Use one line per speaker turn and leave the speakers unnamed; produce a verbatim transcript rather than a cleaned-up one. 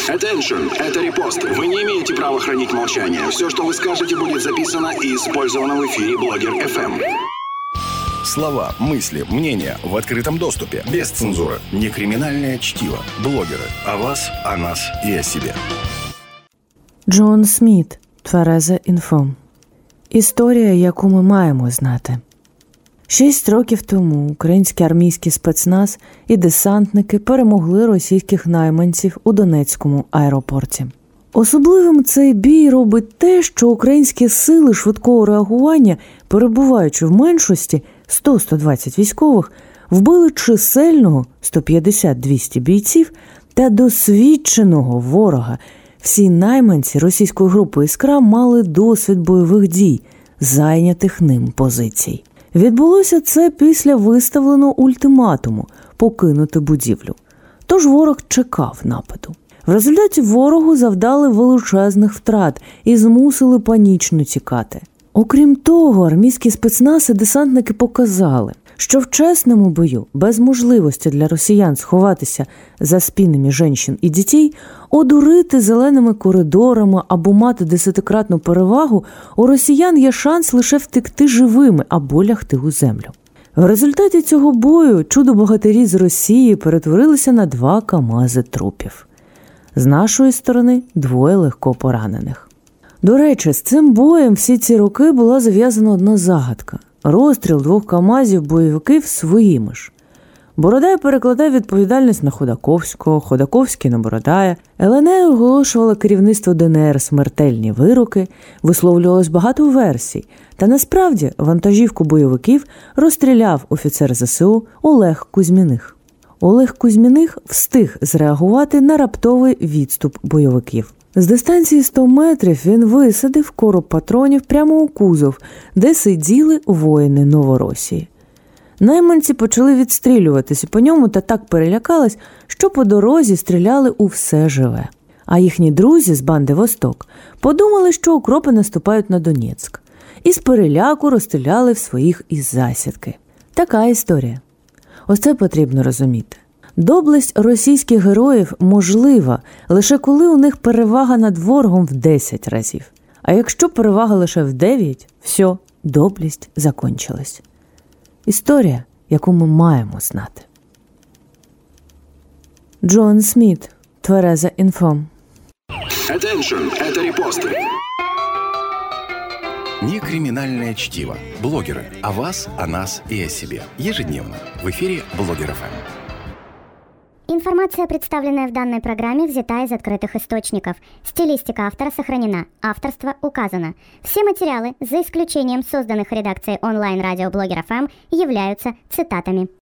Attention, это репост. Вы не имеете права хранить молчание. Все, что вы скажете, будет записано и использовано в эфире Блогер эф эм.
Слова, мысли, мнения в открытом доступе. Без цензуры. Не криминальное чтиво. Блогеры. О вас, о нас и о себе.
Джон Сміт. Твереза інфо. Історія, яку ми маємо знати. Шість років тому український армійський спецназ і десантники перемогли російських найманців у Донецькому аеропорті. Особливим цей бій робить те, що українські сили швидкого реагування, перебуваючи в меншості сто - сто двадцять військових, вбили чисельного сто п'ятдесят - двісті бійців та досвідченого ворога. Всі найманці російської групи «Іскра» мали досвід бойових дій, зайнятих ним позицій. Відбулося це після виставленого ультиматуму покинути будівлю. Тож ворог чекав нападу. В результаті ворогу завдали величезних втрат і змусили панічно тікати. Окрім того, армійські спецназ і десантники показали, що в чесному бою, без можливості для росіян сховатися за спинами жінок і дітей, одурити зеленими коридорами або мати десятикратну перевагу, у росіян є шанс лише втекти живими або лягти у землю. В результаті цього бою чудо-богатирі з Росії перетворилися на два камази трупів. З нашої сторони двоє легко поранених. До речі, з цим боєм всі ці роки була зав'язана одна загадка – розстріл двох камазів бойовиків своїми ж. Бородай перекладає відповідальність на Ходаковського, Ходаковський на Бородая. ел ен ер оголошувала керівництво де ен ер смертельні вироки, висловлювалось багато версій. Та насправді вантажівку бойовиків розстріляв офіцер зе се у Олег Кузьміних. Олег Кузьміних встиг зреагувати на раптовий відступ бойовиків. З дистанції сто метрів він висадив короб патронів прямо у кузов, де сиділи воїни Новоросії. Найманці почали відстрілюватися по ньому та так перелякались, що по дорозі стріляли у все живе. А їхні друзі з банди «Восток» подумали, що укропи наступають на Донецьк. І з переляку розстріляли в своїх із засідки. Така історія. Ось це потрібно розуміти. Доблесть російських героїв можлива лише коли у них перевага над ворогом в десять разів. А якщо перевага лише в дев'ять, все, доблесть закінчилась. Історія, яку ми маємо знати. Джон Сміт. Твереза інфо.
Attention, это репосты.
Не криминальное чтиво. Блогеры. О вас, о нас и о себе. Ежедневно в эфире Блогер эф эм.
Информация, представленная в данной программе, взята из открытых источников. Стилистика автора сохранена, авторство указано. Все материалы, за исключением созданных редакцией онлайн-радио Блогер эф эм, являются цитатами.